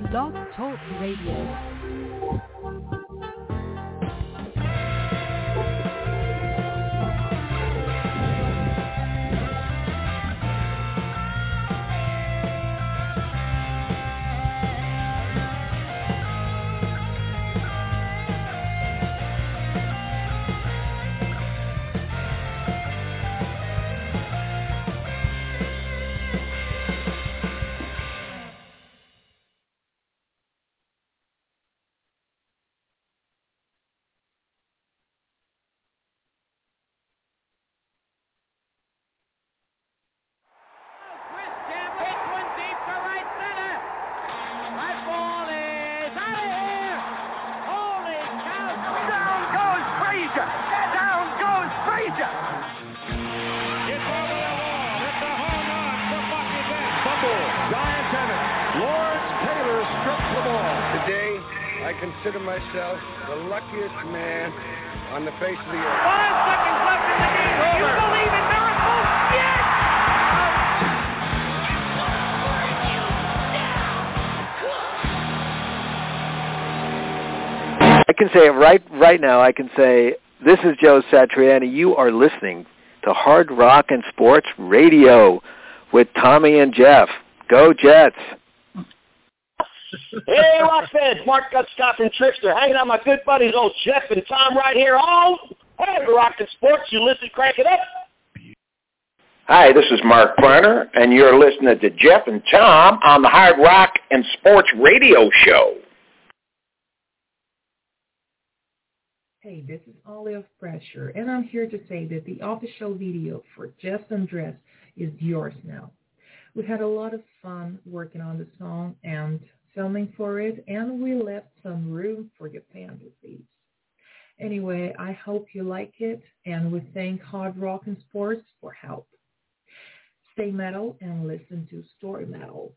Blog Talk Radio. Consider myself the luckiest man on the face of the earth. 5 seconds left in the game. Do you believe in miracles? Yes! I can say it right now. I can say, this is Joe Satriani. You are listening to Hard Rock and Sports Radio with Tommy and Jeff. Go Jets! Hey, Rock fans, Mark Gutscott from Trickster, hanging out with my good buddies, old Jeff and Tom right here. Oh, hey, Rock and Sports, you listen, crank it up. Hi, this is Mark Brenner, and you're listening to Jeff and Tom on the Hard Rock and Sports Radio Show. Hey, this is Olive Pressure, and I'm here to say that the official video for Jeff's Undress is yours now. We had a lot of fun working on the song and filming for it, and we left some room for your fantasies. Anyway, I hope you like it, and we thank Hard Rock and Sports for help. Stay metal and listen to Story Metal.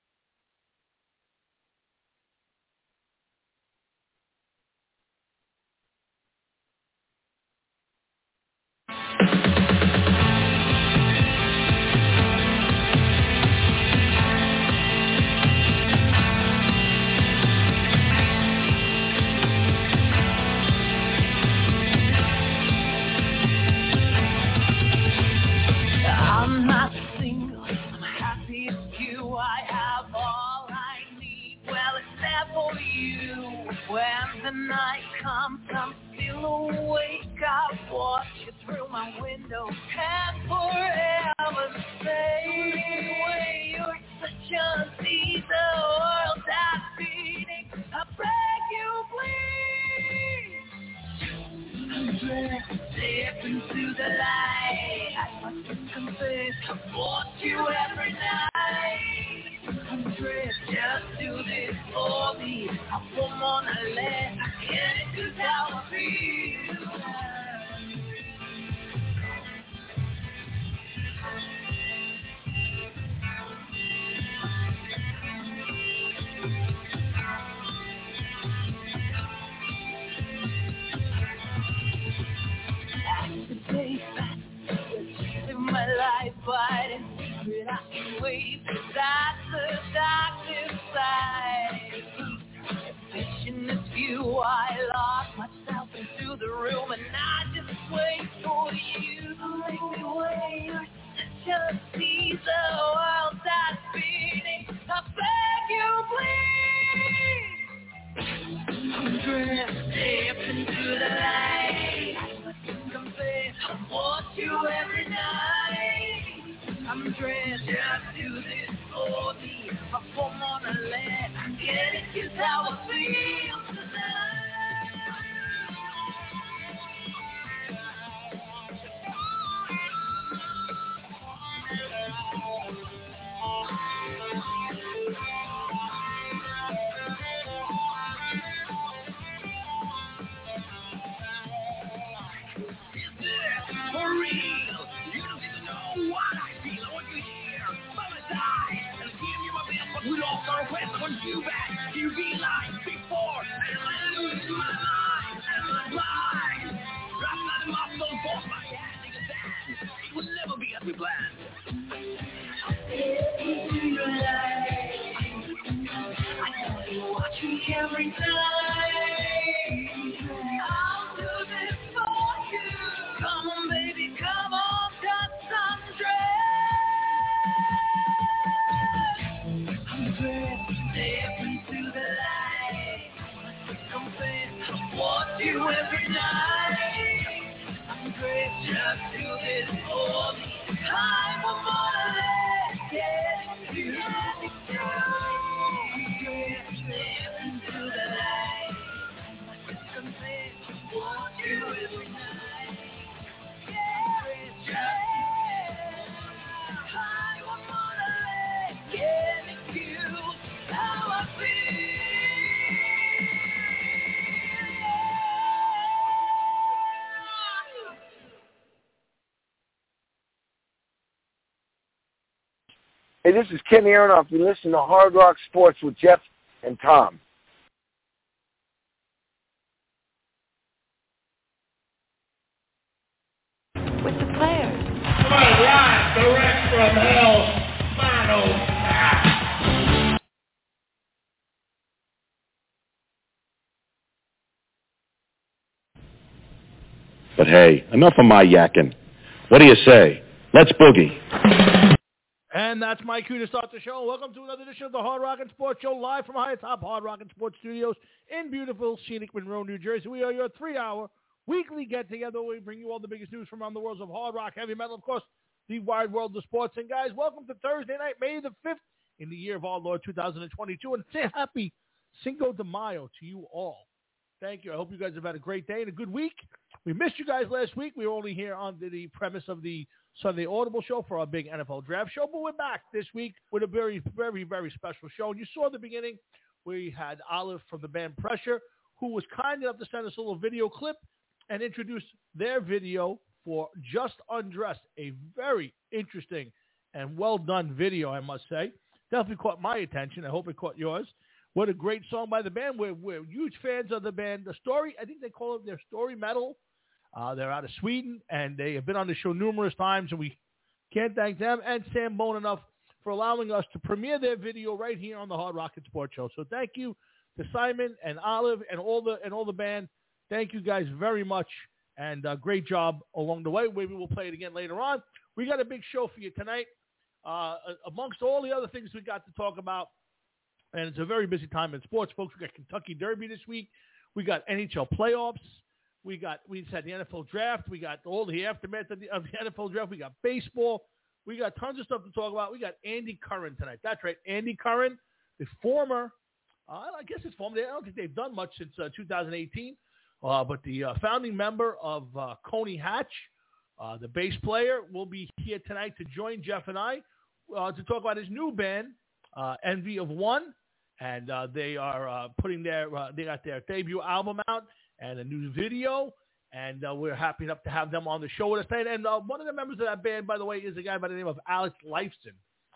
The night comes, I'm still awake. I watch you through my window and forever stay away. You're such a disease, the world that's beating. I beg you, please. Step into the light. I must confess, I watch you every night. Just do this for me. I won't wanna let. I can't do how I feel. The day I live my life by the secret I can wait. That's the darkest side. Vision is view, I lost myself into the room, and I just wait for you to make me wait. Just see the world that's beating. I beg you, please. Step into the light. I must confess, I want you every night. I'm dressed, just do this for me. I won't wanna let. I get it, 'cause how I feel tonight. For real, you don't even know what I feel. I want you here by my side, and give you my best, but we lost our way. I want you back. You be like before, and I lose my mind and my mind. Drop out of my soul, force my hand, nigga, that it will never be as we planned. Into your life. every night. I'll do this for you. Come on, baby, come on, just undress. Undress, step into the light. Confess, I want you every night. Undress, just do this for me. I want more than that, get you. Undress, step into the light. Confess, I want you every night. Undress, just I want more than that, get you. How I feel. Hey, this is Kenny Aronoff. You listen to Hard Rock Sports with Jeff and Tom. With the players. All right, direct from hell, final. But hey, enough of my yakking. What do you say? Let's boogie. And that's my cue to start the show. Welcome to another edition of the Hard Rock and Sports Show, live from high atop Hard Rock and Sports Studios in beautiful, scenic Monroe, New Jersey. We are your 3-hour weekly get-together where we bring you all the biggest news from around the worlds of hard rock, heavy metal, of course, the wide world of sports. And, guys, welcome to Thursday night, May the 5th, in the year of our Lord 2022. And say happy Cinco de Mayo to you all. Thank you. I hope you guys have had a great day and a good week. We missed you guys last week. We were only here under the premise of the Sunday Audible show for our big NFL draft show, but we're back this week with a very, very, very special show. And you saw at the beginning we had Olive from the band Pressure, who was kind enough to send us a little video clip and introduce their video for Just Undressed, a very interesting and well-done video, I must say. Definitely caught my attention. I hope it caught yours. What a great song by the band. We're huge fans of the band. The Story, I think they call it their Story Metal. They're out of Sweden, and they have been on the show numerous times, and we can't thank them and Sam Bone enough for allowing us to premiere their video right here on the Hard Rock and Sports Show. So thank you to Simon and Olive and all the band. Thank you guys very much, and great job along the way. Maybe we'll play it again later on. We got a big show for you tonight. Amongst all the other things we got to talk about, and it's a very busy time in sports, folks. We got Kentucky Derby this week. We got NHL playoffs. We just had the NFL draft. We got all the aftermath of the NFL draft. We got baseball. We got tons of stuff to talk about. We got Andy Curran tonight. That's right, Andy Curran, the former, I guess it's former. I don't think they've done much since 2018, but the founding member of Coney Hatch, the bass player, will be here tonight to join Jeff and I to talk about his new band, Envy of One, and they are putting they got their debut album out and a new video, and we're happy enough to have them on the show with us tonight. And one of the members of that band, by the way, is a guy by the name of Alex Lifeson.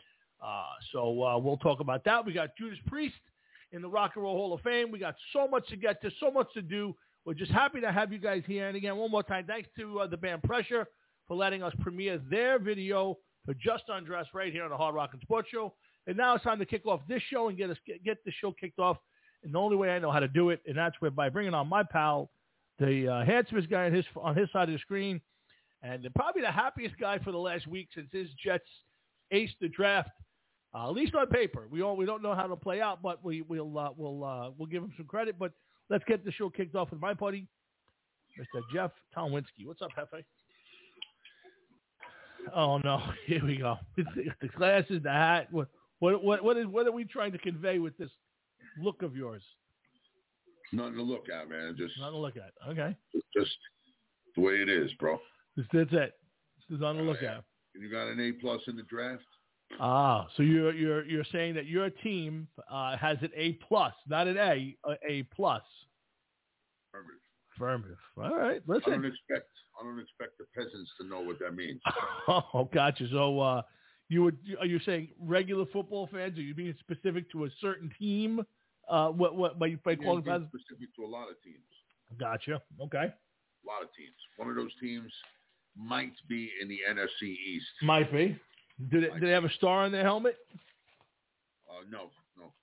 So we'll talk about that. We got Judas Priest in the Rock and Roll Hall of Fame. We got so much to get to, so much to do. We're just happy to have you guys here. And again, one more time, thanks to the band Pressure for letting us premiere their video for Just Undressed right here on the Hard Rock and Sports Show. And now it's time to kick off this show and get the show kicked off in the only way I know how to do it, and that's by bringing on my pal, the handsomest guy on his side of the screen, and probably the happiest guy for the last week since his Jets aced the draft, at least on paper. We don't know how to play out, but we'll give him some credit. But let's get the show kicked off with my buddy, Mr. Jeff Talwinski. What's up, Hefe? Oh no, here we go. The glasses, the hat. What are we trying to convey with this look of yours? Nothing to look at, man. Just nothing to look at. Okay. Just the way it is, bro. That's it. This is nothing to look at. You got an A+ in the draft? So you're saying that your team has an A+, not an A+. Affirmative. All right. Listen. I don't expect the peasants to know what that means. Oh, gotcha. So are you saying regular football fans? Are you being specific to a certain team? What by calling peasants? Specific to a lot of teams. Gotcha. Okay. A lot of teams. One of those teams might be in the NFC East. Might be. Do they have a star on their helmet? No,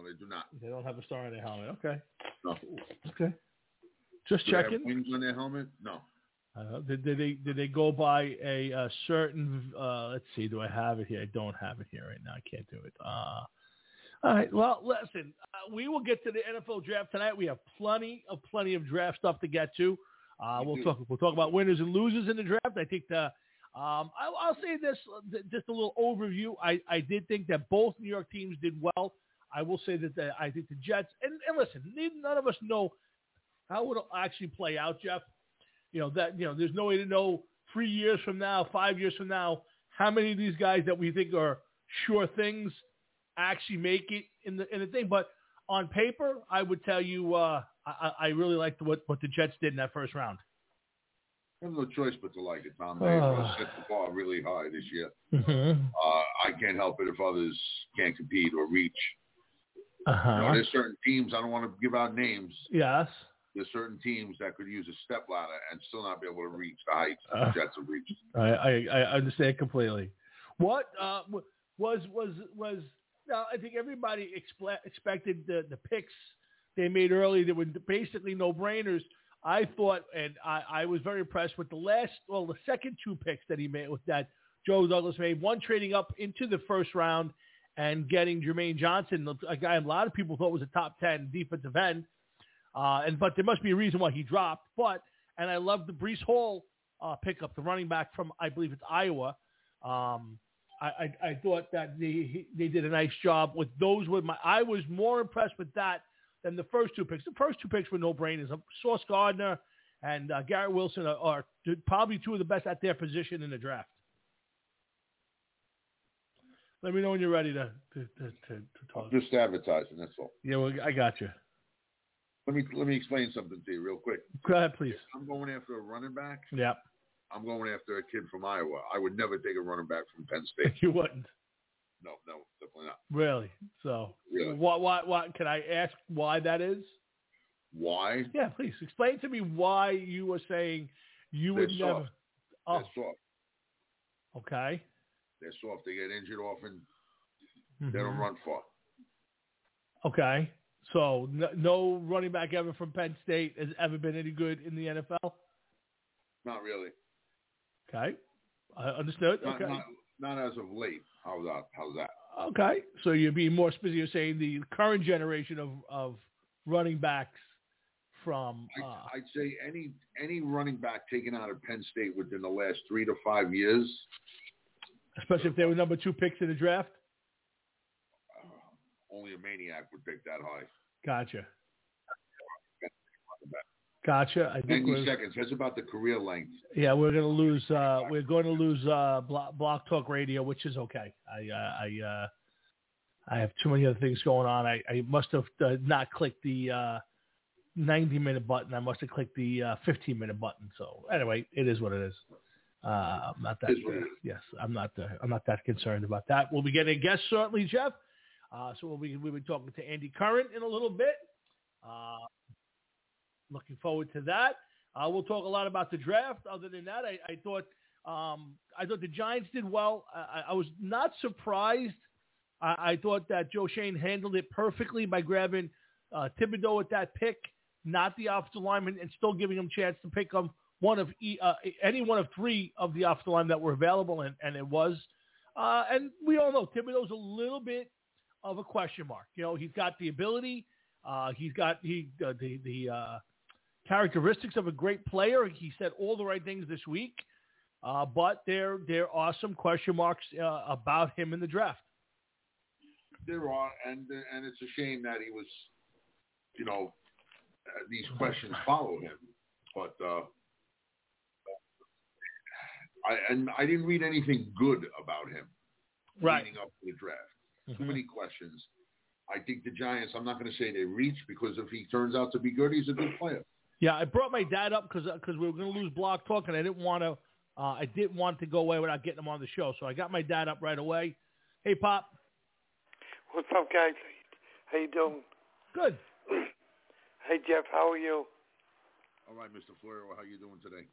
they do not. They don't have a star on their helmet. Okay. No. Okay. Just do checking. They have wings on their helmet? No. Did they go by a certain? Let's see. Do I have it here? I don't have it here right now. I can't do it. All right. Well, listen. We will get to the NFL draft tonight. We have plenty of draft stuff to get to. We'll talk about winners and losers in the draft. I think I'll say this, just a little overview. I did think that both New York teams did well. I will say that I think the Jets, and listen, none of us know how it'll actually play out, Jeff. There's no way to know 3 years from now, 5 years from now, how many of these guys that we think are sure things actually make it in the thing. But on paper, I would tell you I really liked what the Jets did in that first round. I have no choice but to like it, Tom. They set the bar really high this year. Mm-hmm. I can't help it if others can't compete or reach. Uh-huh. There's certain teams, I don't want to give out names. Yes. There's certain teams that could use a stepladder and still not be able to reach the heights the Jets have reached. I understand completely. What was I think everybody expected the picks they made early that were basically no-brainers. I thought, and I was very impressed with the second two picks that he made, with that Joe Douglas made, one trading up into the first round and getting Jermaine Johnson, a guy a lot of people thought was a top 10 defensive end. But there must be a reason why he dropped. And I love the Breece Hall pickup, the running back from, I believe it's Iowa. I thought that they did a nice job with those. I was more impressed with that than the first two picks. The first two picks were no-brainers. Sauce Gardner and Garrett Wilson are probably two of the best at their position in the draft. Let me know when you're ready to talk. Just advertising, that's all. Yeah, well, I got you. Let me explain something to you real quick. Go ahead, please. If I'm going after a running back. Yeah. I'm going after a kid from Iowa. I would never take a running back from Penn State. You wouldn't? No, definitely not. Really? So, really? What? Can I ask why that is? Why? Yeah, please explain to me why you were saying would soft. never. Oh. They're soft. Okay. They're soft. They get injured often. Mm-hmm. They don't run far. Okay. So no running back ever from Penn State has ever been any good in the NFL? Not really. Okay. I understood. Not, okay. Not as of late. How's that? Okay. So you're being more specific. You're saying the current generation of running backs from... I'd say any running back taken out of Penn State within the last 3 to 5 years... Especially if they were number 2 picks in the draft? Only a maniac would pick that high. Gotcha. I think 90 seconds. That's about the career length. Yeah, we're going to lose. We're going to lose Block Talk Radio, which is okay. I have too many other things going on. I must have not clicked the 90-minute button. I must have clicked the 15-minute button. So anyway, it is what it is. I'm not that. Yes, I'm not that concerned about that. We'll be getting a guest shortly, Jeff. So we'll be talking to Andy Curran in a little bit. Looking forward to that. We'll talk a lot about the draft. Other than that, I thought the Giants did well. I was not surprised. I thought that Joe Schoen handled it perfectly by grabbing Thibodeau at that pick, not the offensive lineman, and still giving him a chance to pick him any one of 3 of the offensive line that were available, and it was. And we all know Thibodeau's a little bit of a question mark. He's got the ability. He's got the characteristics of a great player. He said all the right things this week, but there are some question marks about him in the draft. There are, and it's a shame that he was, these questions follow him. But I didn't read anything good about him leading up to the draft. Too many questions. I think the Giants, I'm not going to say they reach, because if he turns out to be good, he's a good player. Yeah, I brought my dad up because we were going to lose Block Talk, and I didn't want to go away without getting him on the show. So I got my dad up right away. Hey, Pop. What's up, guys? How you doing? Good. Hey, Jeff, how are you? All right, Mr. Florio, how you doing today?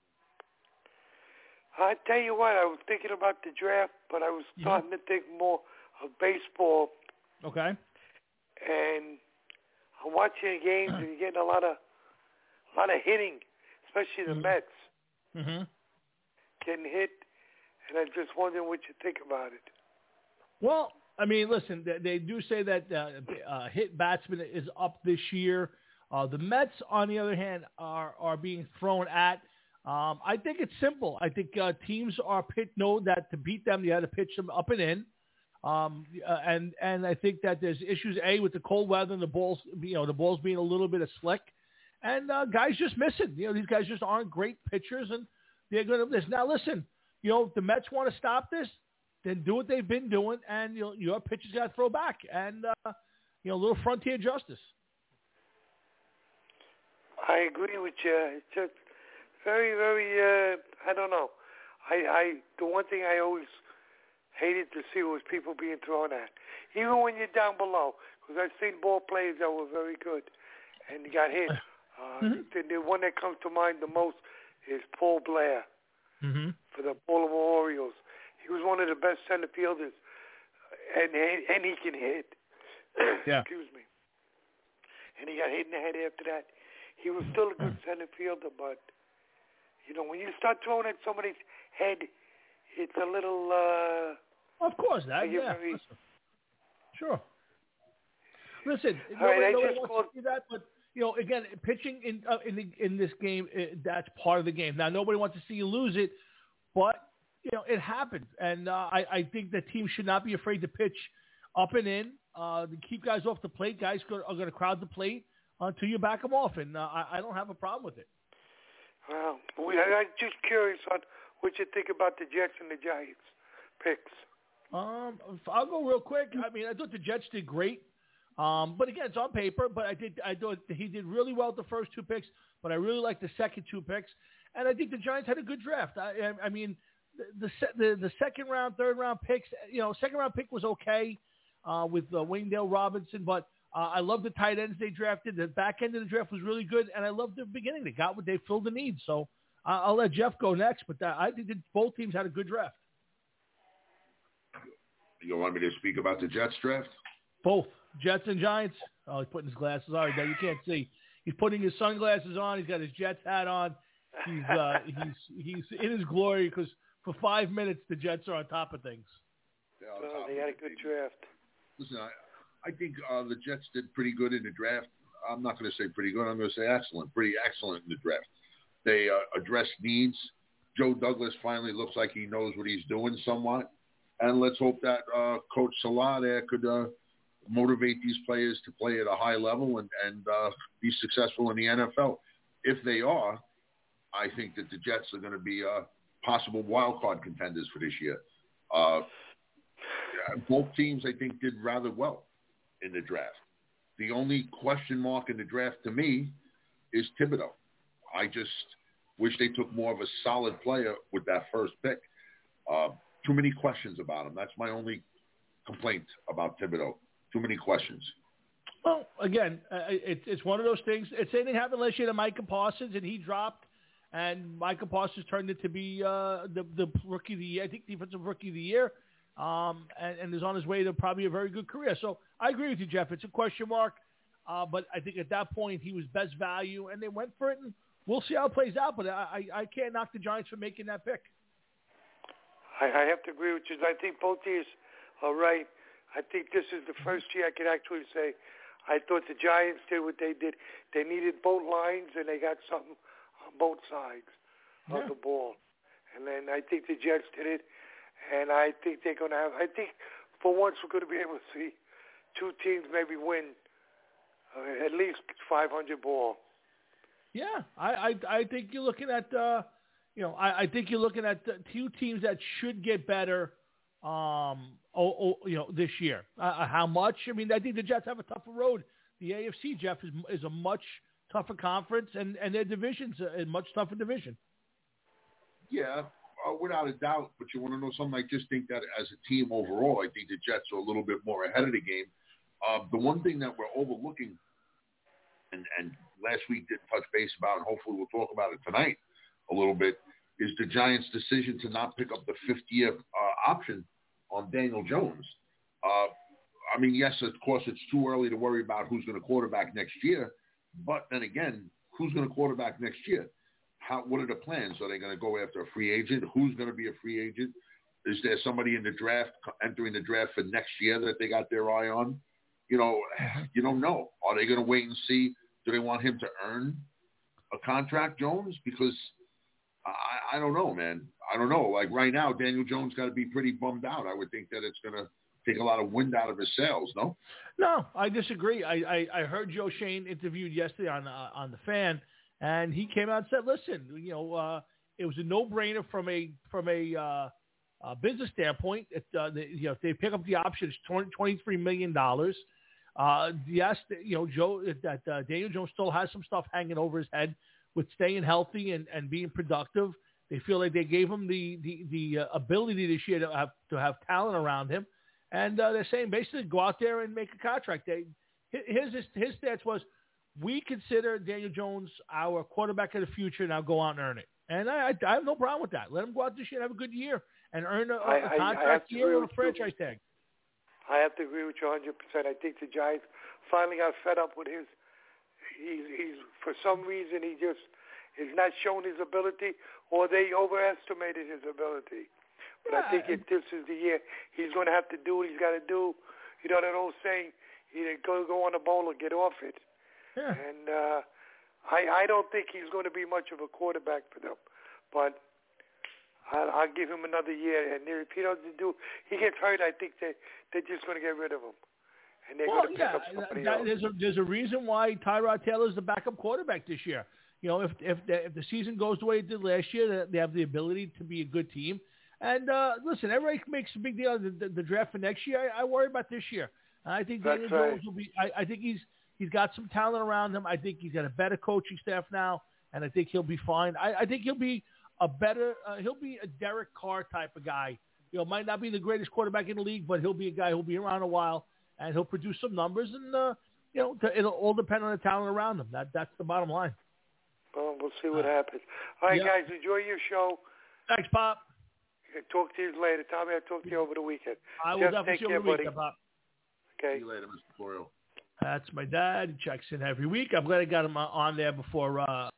I tell you what, I was thinking about the draft, but I was starting to think more of baseball. Okay. And I'm watching the games, and you're getting a lot of hitting, especially the Mets getting hit. And I'm just wondering what you think about it. Well, I mean, listen, they do say that hit batsman is up this year. The Mets, on the other hand, are being thrown at. I think it's simple. I think teams know that to beat them, you have to pitch them up and in. And I think that there's issues with the cold weather and the balls being a little bit of slick, and guys just miss it. These guys just aren't great pitchers, and they're going to miss. Now, listen, if the Mets want to stop this, then do what they've been doing, and your pitchers got to throw back, and a little frontier justice. I agree with you. It's just very, very. I don't know. The one thing I always hated to see was people being thrown at, even when you're down below. Because I've seen ball players that were very good, and they got hit. The one that comes to mind the most is Paul Blair for the Baltimore Orioles. He was one of the best center fielders, and he can hit. Yeah. Excuse me. And he got hit in the head after that. He was still a good center fielder, but when you start throwing at somebody's head, it's a little. Of course, that yeah. Sure. Listen, nobody wants to see that, but again, pitching in this game, that's part of the game. Now, nobody wants to see you lose it, but it happens, and I think that teams should not be afraid to pitch up and in, to keep guys off the plate. Guys are going to crowd the plate until you back them off, and I don't have a problem with it. Well, I'm just curious on what you think about the Jets and the Giants picks. I'll go real quick. I mean, I thought the Jets did great, but again, it's on paper. But I thought he did really well with the first two picks, but I really liked the second two picks, and I think the Giants had a good draft. I mean, the second round, third round picks. Second round pick was okay with Wayndale Robinson, but I love the tight ends they drafted. The back end of the draft was really good, and I love the beginning. They filled the need. So I'll let Jeff go next, but I think that both teams had a good draft. You want me to speak about the Jets draft? Both Jets and Giants. Oh, he's putting his glasses on. You can't see. He's putting his sunglasses on. He's got his Jets hat on. He's in his glory because for 5 minutes the Jets are on top of things. They had a good draft. Listen, I think the Jets did pretty good in the draft. I'm not going to say pretty good. I'm going to say excellent. Pretty excellent in the draft. They addressed needs. Joe Douglas finally looks like he knows what he's doing somewhat. And let's hope that Coach Salah there could motivate these players to play at a high level and be successful in the NFL. If they are, I think that the Jets are going to be possible wild card contenders for this year. Both teams, I think, did rather well in the draft. The only question mark in the draft to me is Thibodeau. I just wish they took more of a solid player with that first pick. Too many questions about him. That's my only complaint about Thibodeau. Too many questions. Well, again, it's one of those things. It's anything happened last year to Micah Parsons, and he dropped, and Micah Parsons turned it to be the rookie of the year. I think defensive rookie of the year, and is on his way to probably a very good career. So I agree with you, Jeff. It's a question mark, but I think at that point he was best value, and they went for it, and we'll see how it plays out. But I can't knock the Giants for making that pick. I have to agree with you. I think both teams are right. I think this is the first year I could actually say I thought the Giants did what they did. They needed both lines, and they got something on both sides of the ball. And then I think the Jets did it, and I think they're going to have – I think for once we're going to be able to see two teams maybe win at least 500 ball. Yeah, I think you're looking at I think you're looking at two teams that should get better, this year. How much? I mean, I think the Jets have a tougher road. The AFC, Jeff, is a much tougher conference, and their division's a much tougher division. Yeah, without a doubt. But you want to know something? I just think that as a team overall, I think the Jets are a little bit more ahead of the game. The one thing that we're overlooking, and last week didn't touch base about, and hopefully we'll talk about it tonight a little bit, is the Giants' decision to not pick up the 5th-year option on Daniel Jones. I mean, yes, of course, it's too early to worry about who's going to quarterback next year. But then again, who's going to quarterback next year? What are the plans? Are they going to go after a free agent? Who's going to be a free agent? Is there somebody in the draft, entering the draft for next year that they got their eye on? You know, you don't know. Are they going to wait and see? Do they want him to earn a contract, Jones? Because I don't know, man. I don't know. Like right now, Daniel Jones got to be pretty bummed out. I would think that it's going to take a lot of wind out of his sails, no? No, I disagree. I heard Joe Shane interviewed yesterday on the Fan, and he came out and said, "Listen, you know, it was a no-brainer from a business standpoint. You know, if they pick up the option, it's $23 million. Yes, you know, Daniel Jones still has some stuff hanging over his head with staying healthy and being productive. They feel like they gave him the ability this year to have talent around him." And they're saying basically go out there and make a contract. His stats was, we consider Daniel Jones our quarterback of the future. Now go out and earn it. And I have no problem with that. Let him go out this year and have a good year and earn a contract year with a franchise tag. I have to agree with you 100%. I think the Giants finally got fed up with his. He's for some reason he just is not showing his ability, or they overestimated his ability. But I think if this is the year, he's going to have to do what he's got to do. You know that old saying, either go on a bowl or get off it. Yeah. And I don't think he's going to be much of a quarterback for them. But I'll give him another year. And if he doesn't do, he gets hurt, I think they're just going to get rid of him. And they're going to pick up somebody else. There's a reason why Tyrod Taylor is the backup quarterback this year. You know, if the season goes the way it did last year, they have the ability to be a good team. And listen, everybody makes a big deal of the draft for next year. I worry about this year. I think Daniel Jones will be. I think he's got some talent around him. I think he's got a better coaching staff now, and I think he'll be fine. I think he'll be a better. He'll be a Derek Carr type of guy. You know, might not be the greatest quarterback in the league, but he'll be a guy who'll be around a while, and he'll produce some numbers. And you know, it'll all depend on the talent around him. That's the bottom line. Well, we'll see what happens. All right, guys, enjoy your show. Thanks, Pop. Talk to you later. Tommy, I'll talk to you over the weekend. I will definitely see you over the weekend, Pop. Okay. See you later, Mr. Florio. That's my dad. He checks in every week. I'm glad I got him on there before